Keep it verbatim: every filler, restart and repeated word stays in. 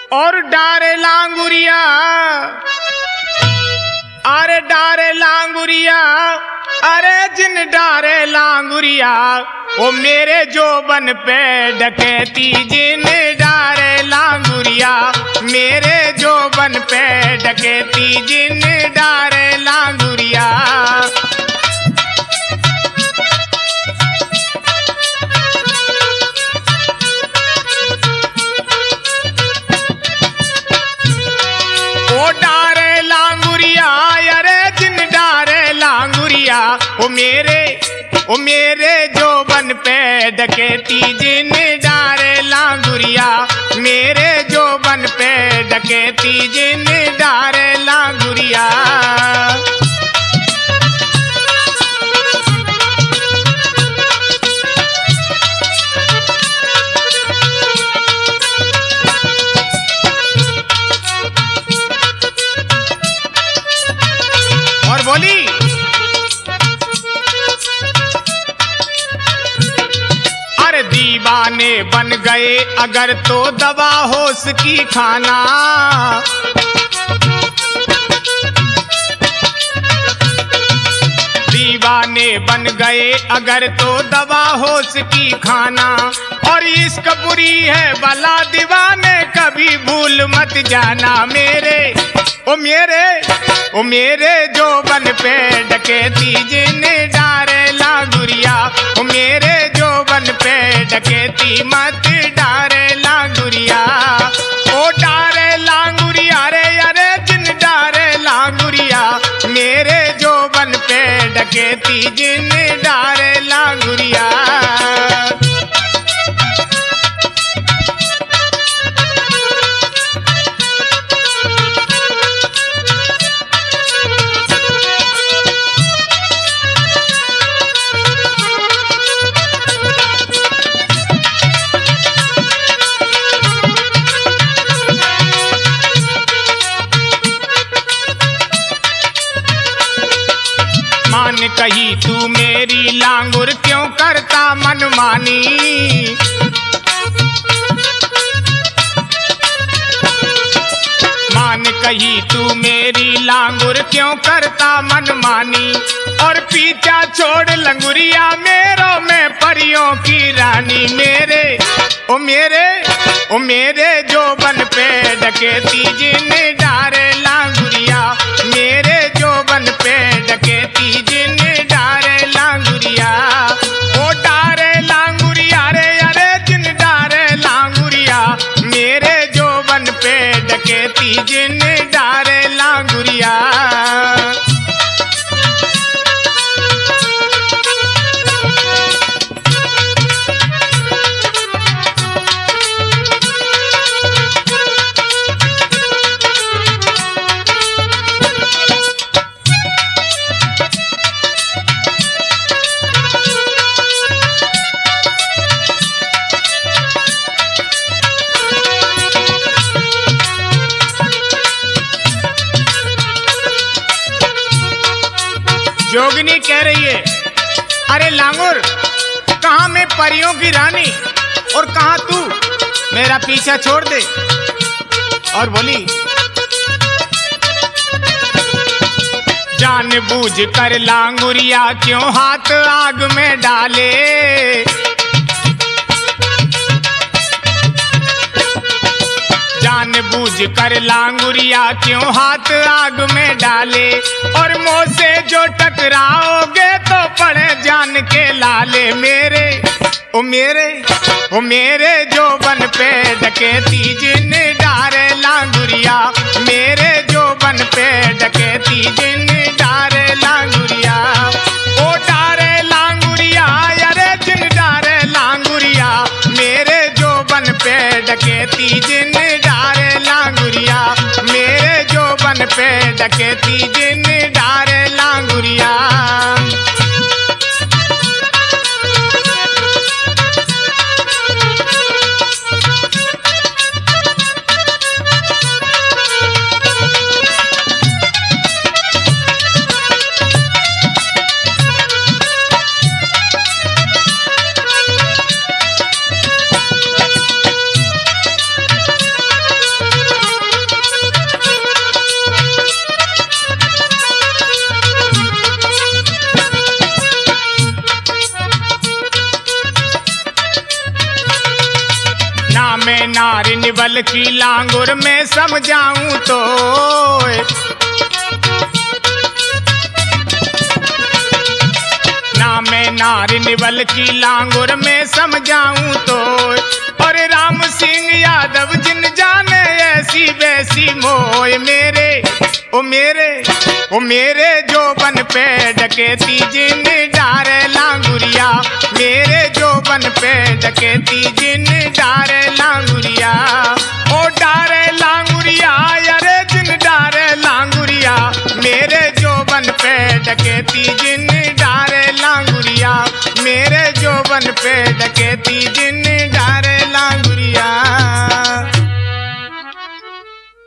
और डारे लांगुरिया, अरे डारे लांगुरिया, अरे जिन डारे लांगुरिया, ओ मेरे जोबन पे डकैती जिन डारे लांगुरिया, मेरे जोबन पे डकैती जिन डारे लांगुरिया। ओ डारे लांगुरिया, अरे जिन डारे लांगुरिया, ओ मेरे ओ मेरे जोबन पे डकैती जिन डारे लांगुरिया, मेरे जोबन पे डकैती जिन डारे लांगुरिया। और बोली, अरे दीवाने बन गए अगर तो दवा होश की खाना, दीवाने बन गए अगर तो दवा होश की खाना। और इश्क बुरी है भला दीवाने कभी भूल मत जाना, मेरे ओ मेरे ओ मेरे जोबन पे डकैती जिन डारे लांगुरिया, ओ मेरे जोबन पे डकैती मत डारे लांगुरिया। ओ डारे लांगुरिया रे, अरे जिन डारे लांगुरिया, मेरे जोबन पे डकैती जिन डारे लांगुरिया। मान कही तू मेरी लांगुर क्यों करता मनमानी, मान कही तू मेरी लांगुर क्यों करता मनमानी। और पीछा छोड़ लंगुरिया मेरो में परियों की रानी, मेरे ओ मेरे ओ मेरे जोबन पे डकैती जिन डारे लांगुरिया, मेरे जोबन पे डकैती जिन डारे लांगुरिया। ओ डारे लांगुरिया रे, अरे जिन डारे लांगुरिया, मेरे जोबन पे डकैती जिन डारे लांगुरिया। जोगिनी कह रही है, अरे लांगुर कहाँ मैं परियों की रानी और कहाँ तू, मेरा पीछा छोड़ दे। और बोली, जानबूझ कर लांगुरिया क्यों हाथ आग में डाले, जानबूझ कर लांगुरिया क्यों हाथ आग में डाले। और मुँह से जो टकराओगे तो पड़े जान के लाले, मेरे ओ मेरे ओ मेरे जोबन पे डकैती जिन डारे लांगुरिया, मेरे जोबन पे डकैती जिन डारे लांगुरिया। ओ डारे लांगुरिया, अरे जिन डारे लांगुरिया, मेरे जोबन पे डकैती जिन डारे लांगुरिया, मेरे जोबन पे डकैती जिन डारे लांगुरिया। नारी निबल की लांगुर में समझाऊं तो ना मैं नारी निबल की लांगुर में समझाऊं तो और राम सिंह यादव जिन जाने ऐसी वैसी मोय मेरे ओ मेरे ओ मेरे जोबन पे डकेती जिन डारे लांगुरिया मेरे जोबन पे डकेती जिन डारे लांगुरिया ओ डारे लांगुरिया अरे जिन डारे लांगुरिया मेरे जोबन पे डकेती जिन डारे लांगुरिया मेरे जोबन पे डकेती जिन डारे लांगुरिया।